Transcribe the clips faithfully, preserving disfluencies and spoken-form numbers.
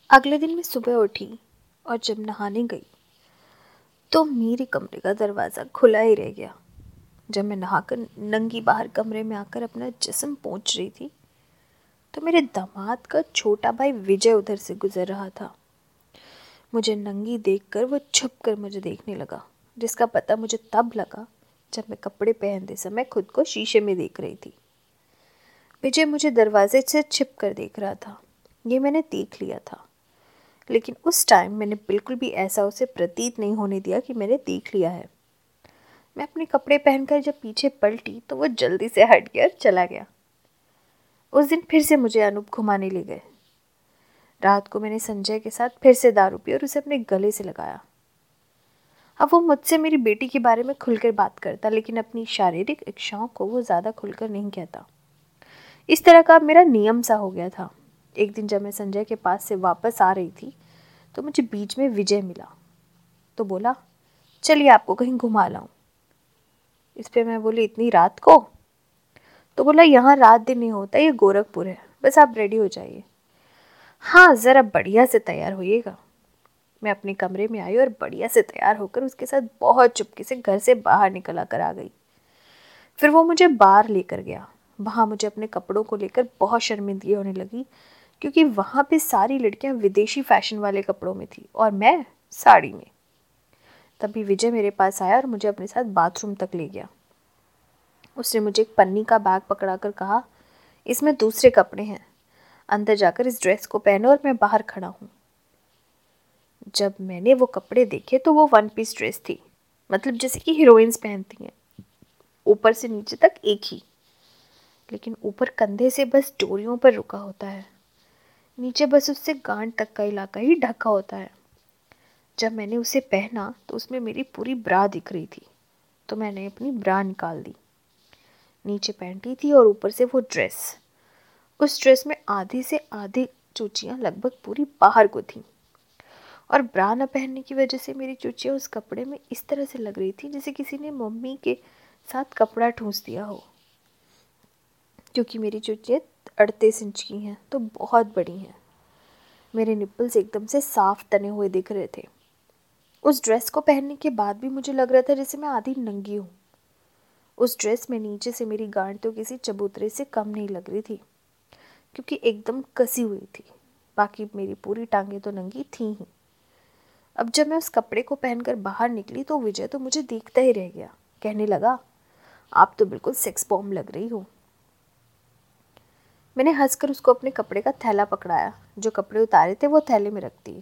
अगले दिन मैं सुबह उठी और जब नहाने गई तो मेरे कमरे का दरवाज़ा खुला ही रह गया। जब मैं नहाकर नंगी बाहर कमरे में आकर अपना जिस्म पोंछ रही थी तो मेरे दामाद का छोटा भाई विजय उधर से गुजर रहा था। मुझे नंगी देखकर वो छुप कर मुझे देखने लगा, जिसका पता मुझे तब लगा जब मैं कपड़े पहनते समय खुद को शीशे में देख रही थी। विजय मुझे दरवाजे से छिप कर देख रहा था, ये मैंने देख लिया था, लेकिन उस टाइम मैंने बिल्कुल भी ऐसा उसे प्रतीत नहीं होने दिया कि मैंने देख लिया है। मैं अपने कपड़े पहनकर जब पीछे पलटी तो वो जल्दी से हट गया और चला गया। उस दिन फिर से मुझे अनूप घुमाने ले गए। रात को मैंने संजय के साथ फिर से दारू पी और उसे अपने गले से लगाया। अब वो मुझसे मेरी बेटी के बारे में खुलकर बात करता, लेकिन अपनी शारीरिक इच्छाओं को वो ज़्यादा खुलकर नहीं कहता। इस तरह का अब मेरा नियम सा हो गया था। एक दिन जब मैं संजय के पास से वापस आ रही थी तो मुझे बीच में विजय मिला। तो बोला, चलिए आपको कहीं घुमा लाऊं। इस पे मैं बोली, इतनी रात को? तो बोला, यहाँ रात दिन नहीं होता, ये गोरखपुर है, बस आप रेडी हो जाइए। हाँ, ज़रा बढ़िया से तैयार होइएगा। मैं अपने कमरे में आई और बढ़िया से तैयार होकर उसके साथ बहुत चुपके से घर से बाहर निकल आकर आ गई। फिर वो मुझे बाहर लेकर गया। वहाँ मुझे अपने कपड़ों को लेकर बहुत शर्मिंदगी होने लगी, क्योंकि वहाँ पे सारी लड़कियाँ विदेशी फैशन वाले कपड़ों में थी और मैं साड़ी में। तभी विजय मेरे पास आया और मुझे अपने साथ बाथरूम तक ले गया। उसने मुझे एक पन्नी का बैग पकड़ाकर कहा, इसमें दूसरे कपड़े हैं, अंदर जाकर इस ड्रेस को पहनो और मैं बाहर खड़ा हूँ। जब मैंने वो कपड़े देखे तो वो वन पीस ड्रेस थी, मतलब जैसे कि हीरोइंस पहनती हैं, ऊपर से नीचे तक एक ही, लेकिन ऊपर कंधे से बस डोरियों पर रुका होता है, नीचे बस उससे गांड तक का इलाका ही ढका होता है। जब मैंने उसे पहना तो उसमें मेरी पूरी ब्रा दिख रही थी, तो मैंने अपनी ब्रा निकाल दी। नीचे पैंटी थी और ऊपर से वो ड्रेस। उस ड्रेस में आधी से आधी चूचियाँ लगभग पूरी बाहर को थीं, और ब्रा न पहनने की वजह से मेरी चूचियाँ उस कपड़े में इस तरह से लग रही थी जैसे किसी ने मम्मी के साथ कपड़ा ठूंस दिया हो। क्योंकि मेरी चूचियाँ अड़तीस इंच की हैं तो बहुत बड़ी हैं। मेरे निप्पल्स एकदम से साफ तने हुए दिख रहे थे। उस ड्रेस को पहनने के बाद भी मुझे लग रहा था जैसे मैं आधी नंगी हूँ। उस ड्रेस में नीचे से मेरी गांठ तो किसी चबूतरे से कम नहीं लग रही थी, क्योंकि एकदम कसी हुई थी। बाकी मेरी पूरी टांगें तो नंगी थी ही। अब जब मैं उस कपड़े को पहनकर बाहर निकली तो विजय तो मुझे देखता ही रह गया। कहने लगा, आप तो बिल्कुल सेक्स बॉम्ब लग रही हो। मैंने हंसकर उसको अपने कपड़े का थैला पकड़ाया। जो कपड़े उतारे थे वो थैले में रख दिए।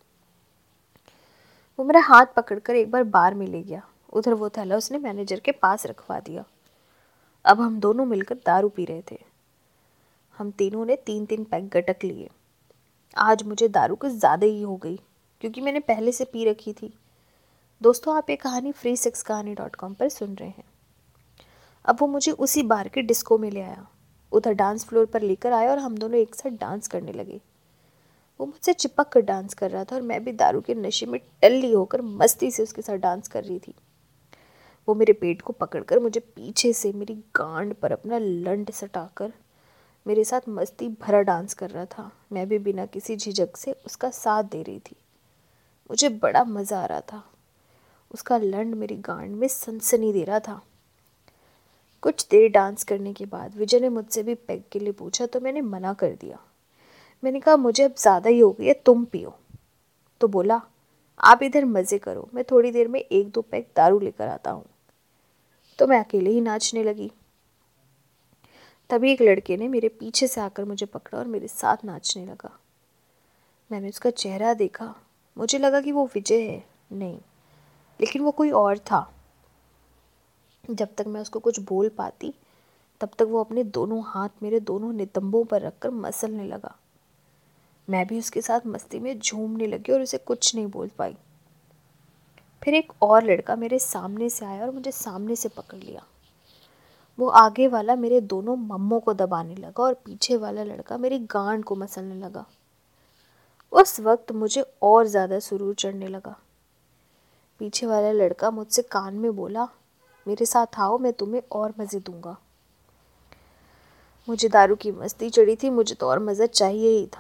वो मेरा हाथ पकड़कर एक बार बार में ले गया। उधर वो थैला उसने मैनेजर के पास रखवा दिया। अब हम दोनों मिलकर दारू पी रहे थे। हम तीनों ने तीन तीन पैक गटक लिए। आज मुझे दारू कुछ ज़्यादा ही हो गई, क्योंकि मैंने पहले से पी रखी थी। दोस्तों, आप ये कहानी फ्री सेक्स कहानी डॉट कॉम पर सुन रहे हैं। अब वो मुझे उसी बार के डिस्को में ले आया, उधर डांस फ्लोर पर लेकर आया और हम दोनों एक साथ डांस करने लगे। वो मुझसे चिपक कर डांस कर रहा था और मैं भी दारू के नशे में टल्ली होकर मस्ती से उसके साथ डांस कर रही थी। वो मेरे पेट को पकड़कर मुझे पीछे से मेरी गांड पर अपना लंड सटाकर मेरे साथ मस्ती भरा डांस कर रहा था। मैं भी बिना किसी झिझक से उसका साथ दे रही थी। मुझे बड़ा मज़ा आ रहा था। उसका लंड मेरी गांड में सनसनी दे रहा था। कुछ देर डांस करने के बाद विजय ने मुझसे भी पैग के लिए पूछा, तो मैंने मना कर दिया। मैंने कहा, मुझे अब ज़्यादा ही हो गई है, तुम पियो। तो बोला, आप इधर मज़े करो, मैं थोड़ी देर में एक दो पैक दारू लेकर आता हूँ। तो मैं अकेले ही नाचने लगी। तभी एक लड़के ने मेरे पीछे से आकर मुझे पकड़ा और मेरे साथ नाचने लगा। मैंने उसका चेहरा देखा। मुझे लगा कि वो विजय है, नहीं, लेकिन वो कोई और था। जब तक मैं उसको कुछ बोल पाती तब तक वो अपने दोनों हाथ मेरे दोनों नितंबों पर रखकर मसलने लगा। मैं भी उसके साथ मस्ती में झूमने लगी और उसे कुछ नहीं बोल पाई। फिर एक और लड़का मेरे सामने से आया और मुझे सामने से पकड़ लिया। वो आगे वाला मेरे दोनों मम्मों को दबाने लगा और पीछे वाला लड़का मेरी गांड को मसलने लगा। उस वक्त मुझे और ज़्यादा सुरूर चढ़ने लगा। पीछे वाला लड़का मुझसे कान में बोला, मेरे साथ आओ, मैं तुम्हें और मज़े दूंगा। मुझे दारू की मस्ती चढ़ी थी, मुझे तो और मज़ा चाहिए ही था।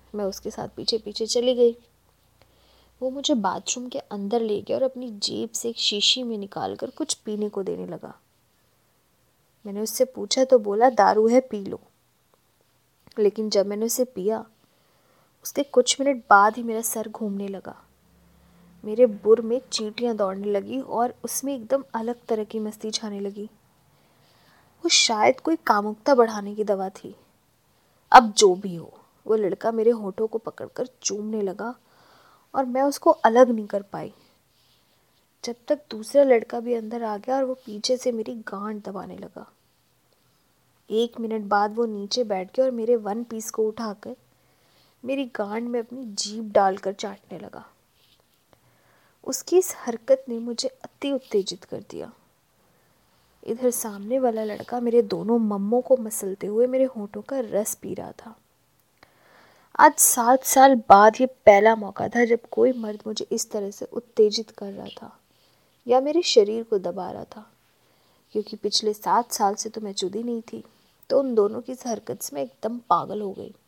मैं उसके साथ पीछे पीछे चली गई। वो मुझे बाथरूम के अंदर ले गया और अपनी जेब से एक शीशी में निकाल कर कुछ पीने को देने लगा। मैंने उससे पूछा तो बोला दारू है, पी लो। लेकिन जब मैंने उसे पिया, उसके कुछ मिनट बाद ही मेरा सर घूमने लगा। मेरे बुर में चींटियां दौड़ने लगी और उसमें एकदम अलग तरह की मस्ती छाने लगी। वो शायद कोई कामुकता बढ़ाने की दवा थी। अब जो भी हो, वो लड़का मेरे होठों को पकड़कर चूमने लगा और मैं उसको अलग नहीं कर पाई, जब तक दूसरा लड़का भी अंदर आ गया और वो पीछे से मेरी गांठ दबाने लगा। एक मिनट बाद वो नीचे बैठ गया और मेरे वन पीस को उठाकर मेरी गांठ में अपनी जीभ डालकर चाटने लगा। उसकी इस हरकत ने मुझे अति उत्तेजित कर दिया। इधर सामने वाला लड़का मेरे दोनों मम्मों को मसलते हुए मेरे होठों का रस पी रहा था। आज सात साल बाद ये पहला मौका था जब कोई मर्द मुझे इस तरह से उत्तेजित कर रहा था या मेरे शरीर को दबा रहा था, क्योंकि पिछले सात साल से तो मैं चुदी नहीं थी। तो उन दोनों की इस हरकत से मैं एकदम पागल हो गई।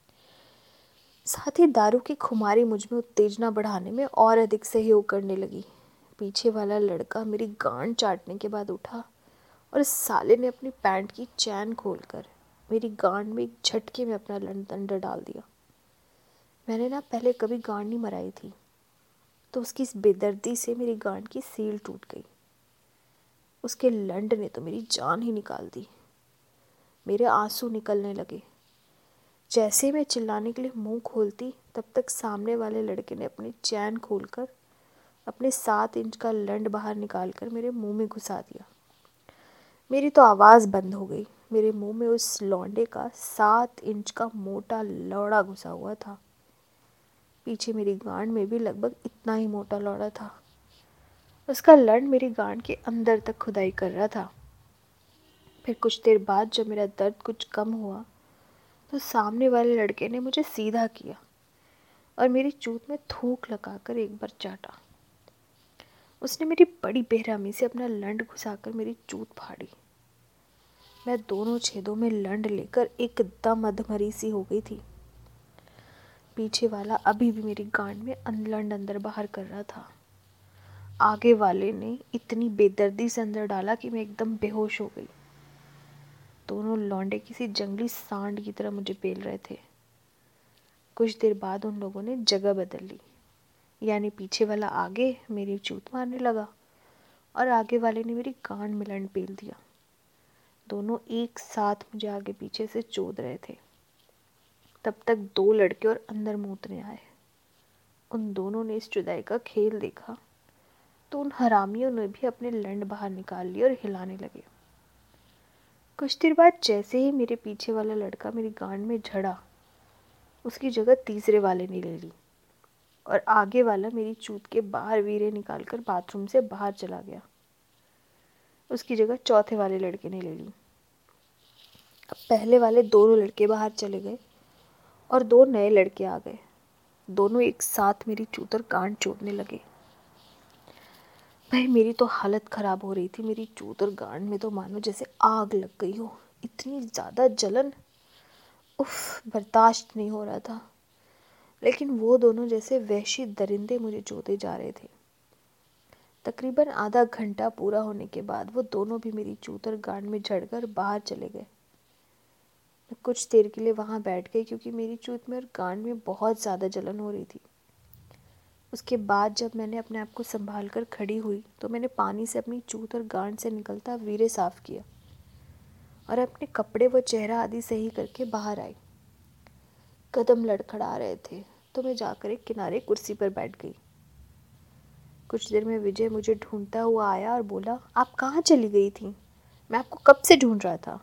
साथ ही दारू की खुमारी मुझ में उत्तेजना बढ़ाने में और अधिक सहयोग करने लगी। पीछे वाला लड़का मेरी गांठ चाटने के बाद उठा और इस साले ने अपनी पैंट की चैन खोलकर मेरी गांठ में एक झटके में अपना अंडा डाल दिया। मैंने ना पहले कभी गांठ नहीं मराई थी, तो उसकी इस बेदर्दी से मेरी गांठ की सील टूट गई। उसके लंड ने तो मेरी जान ही निकाल दी। मेरे आंसू निकलने लगे। जैसे मैं चिल्लाने के लिए मुंह खोलती, तब तक सामने वाले लड़के ने अपनी चैन खोलकर अपने सात इंच का लंड बाहर निकालकर मेरे मुंह में घुसा दिया। मेरी तो आवाज़ बंद हो गई। मेरे मुंह में उस लौंडे का सात इंच का मोटा लौड़ा घुसा हुआ था। पीछे मेरी गांठ में भी लगभग इतना ही मोटा लौड़ा था। उसका लंड मेरी गांठ के अंदर तक खुदाई कर रहा था। फिर कुछ देर बाद जब मेरा दर्द कुछ कम हुआ, तो सामने वाले लड़के ने मुझे सीधा किया और मेरी चूत में थूक लगाकर एक बार चाटा। उसने मेरी बड़ी बेरहमी से अपना लंड घुसाकर मेरी चूत फाड़ी। मैं दोनों छेदों में लंड लेकर एकदम अधमरी सी हो गई थी। पीछे वाला अभी भी मेरी गांठ में लंड अंदर बाहर कर रहा था। आगे वाले ने इतनी बेदर्दी से अंदर डाला कि मैं एकदम बेहोश हो गई। दोनों लौंडे किसी जंगली सांड की तरह मुझे पेल रहे थे। कुछ देर बाद उन लोगों ने जगह बदल ली, यानी पीछे वाला आगे मेरी चूत मारने लगा और आगे वाले ने मेरी गांठ में लंड पेल दिया। दोनों एक साथ मुझे आगे पीछे से चोद रहे थे। तब तक दो लड़के और अंदर मूतने आए। उन दोनों ने इस जुदाई का खेल देखा तो उन हरामियों ने भी अपने लंड बाहर निकाल लिए और हिलाने लगे। कुछ देर बाद जैसे ही मेरे पीछे वाला लड़का मेरी गांठ में झड़ा, उसकी जगह तीसरे वाले ने ले ली और आगे वाला मेरी चूत के बाहर वीरे निकालकर बाथरूम से बाहर चला गया। उसकी जगह चौथे वाले लड़के ने ले ली। अब पहले वाले दोनों लड़के बाहर चले गए और दो नए लड़के आ गए। दोनों एक साथ मेरी चूत और गांठ चोदने लगे। भाई मेरी तो हालत ख़राब हो रही थी। मेरी चूत और गांठ में तो मानो जैसे आग लग गई हो। इतनी ज़्यादा जलन, उफ, बर्दाश्त नहीं हो रहा था। लेकिन वो दोनों जैसे वहशी दरिंदे मुझे चोते जा रहे थे। तकरीबन आधा घंटा पूरा होने के बाद वो दोनों भी मेरी चूत और गांठ में झड़कर बाहर चले गए। मैं कुछ देर के लिए वहाँ बैठ गई क्योंकि मेरी चूत में और गांठ में बहुत ज़्यादा जलन हो रही थी। उसके बाद जब मैंने अपने आप को संभाल कर खड़ी हुई तो मैंने पानी से अपनी चूत और गांठ से निकलता वीरे साफ किया और अपने कपड़े व चेहरा आदि सही करके बाहर आई। कदम लड़खड़ा रहे थे तो मैं जाकर एक किनारे कुर्सी पर बैठ गई। कुछ देर में विजय मुझे ढूंढता हुआ आया और बोला, आप कहाँ चली गई थी? मैं आपको कब से ढूंढ रहा था।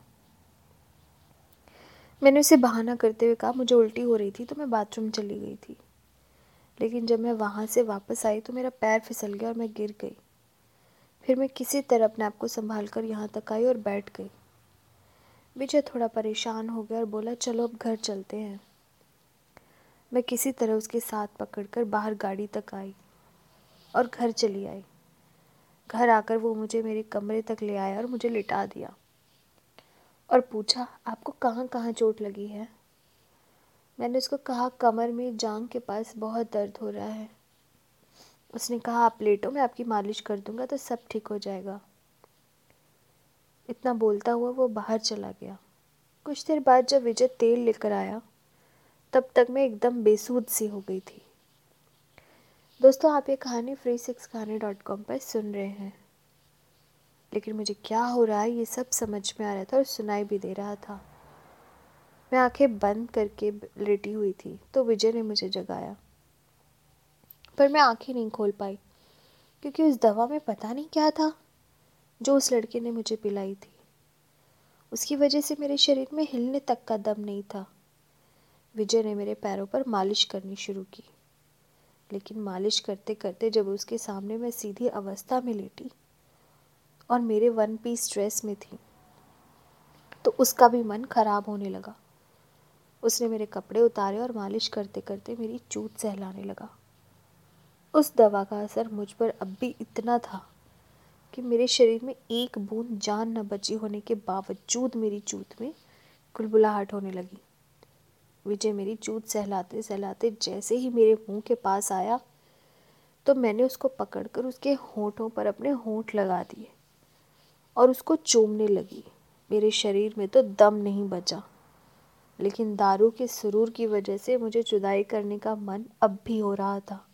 मैंने उसे बहाना करते हुए कहा, मुझे उल्टी हो रही थी तो मैं बाथरूम चली गई थी। लेकिन जब मैं वहाँ से वापस आई तो मेरा पैर फिसल गया और मैं गिर गई। फिर मैं किसी तरह अपने आप को संभाल कर यहाँ तक आई और बैठ गई। विजय थोड़ा परेशान हो गया और बोला, चलो अब घर चलते हैं। मैं किसी तरह उसके साथ पकड़कर बाहर गाड़ी तक आई और घर चली आई। घर आकर वो मुझे मेरे कमरे तक ले आया और मुझे लिटा दिया और पूछा, आपको कहाँ कहाँ चोट लगी है? मैंने उसको कहा कमर में जांघ के पास बहुत दर्द हो रहा है। उसने कहा आप लेटो, मैं आपकी मालिश कर दूंगा तो सब ठीक हो जाएगा। इतना बोलता हुआ वो बाहर चला गया। कुछ देर बाद जब विजय तेल लेकर आया तब तक मैं एकदम बेसूध सी हो गई थी। दोस्तों, आप ये कहानी फ्री सिक्स कहानी डॉट कॉम पर सुन रहे हैं, लेकिन मुझे क्या हो रहा है ये सब समझ में आ रहा था और सुनाई भी दे रहा था। मैं आंखें बंद करके लेटी हुई थी तो विजय ने मुझे जगाया, पर मैं आंखें नहीं खोल पाई क्योंकि उस दवा में पता नहीं क्या था जो उस लड़के ने मुझे पिलाई थी। उसकी वजह से मेरे शरीर में हिलने तक का दम नहीं था। विजय ने मेरे पैरों पर मालिश करनी शुरू की, लेकिन मालिश करते करते जब उसके सामने मैं सीधी अवस्था में लेटी और मेरे वन पीस ड्रेस में थी तो उसका भी मन खराब होने लगा। उसने मेरे कपड़े उतारे और मालिश करते करते मेरी चूत सहलाने लगा। उस दवा का असर मुझ पर अब भी इतना था कि मेरे शरीर में एक बूंद जान न बची होने के बावजूद मेरी चूत में कुलबुलाहट होने लगी। विजय मेरी चूत सहलाते सहलाते जैसे ही मेरे मुंह के पास आया तो मैंने उसको पकड़कर उसके होंठों पर अपने होंठ लगा दिए और उसको चूमने लगी। मेरे शरीर में तो दम नहीं बचा, लेकिन दारू के सुरूर की वजह से मुझे जुदाई करने का मन अब भी हो रहा था।